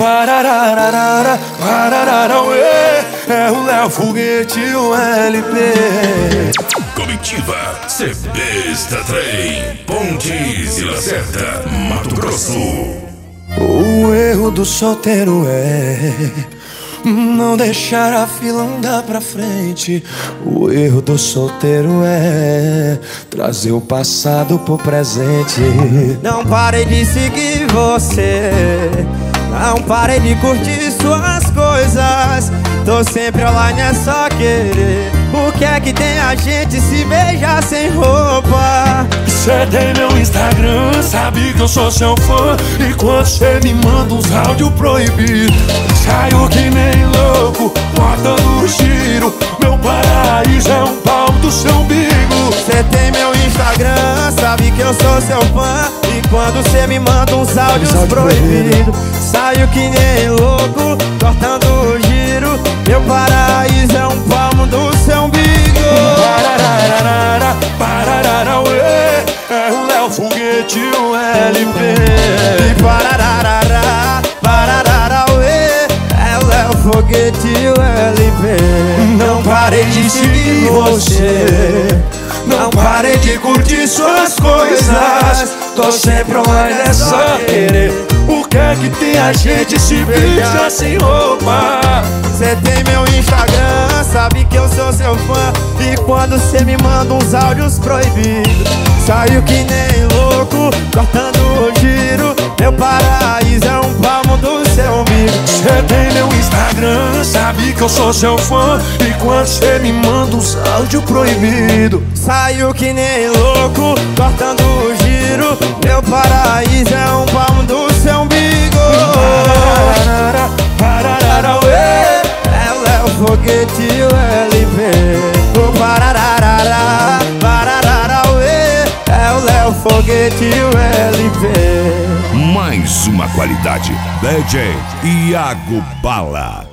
Parararara, pararara, ué. É o Léo Foguete e o LP. Comitiva CBsta Trem, Pontes e Lacerda, Mato Grosso. O erro do solteiro é não deixar a fila andar pra frente. O erro do solteiro é trazer o passado pro presente. Não parei de seguir você, não parei de curtir suas coisas. Tô sempre online, é só querer. O que é que tem a gente se beijar sem roupa? Cê tem meu Instagram, sabe que eu sou seu fã. E quando cê me manda uns áudios proibidos, saio que nem louco, botando giro. Meu paraíso é um pau do seu umbigo. Cê tem meu Instagram, sabe que eu sou seu fã. E quando cê me manda uns áudios proibidos, saio que nem louco, cortando o giro. Meu paraíso é um palmo do seu umbigo. Parararara, pararara, ué. É o Léo Foguete e o LP. E parararara, pararara, ué. É o Léo Foguete e o LP. Não parei de seguir você, não parei de curtir suas coisas. Tô sempre online, é só querer. O que é que tem a gente se beija sem roupa? Cê tem meu Instagram, sabe que eu sou seu fã. E quando cê me manda uns áudios proibidos, saio que nem louco, cortando o giro. Meu paraíso é um palmo do seu umbigo. Cê tem meu Instagram, sabe que eu sou seu fã. E quando cê me manda uns áudios proibidos, saio que nem louco, cortando o giro. Meu paraíso é um palmo do seu umbigo. pararara, pararara, ué. É o Léo Foguete e o LP. O parararara, pararara, ué. É o Léo Foguete e o LP. Mais uma qualidade, DJ Iago Bala.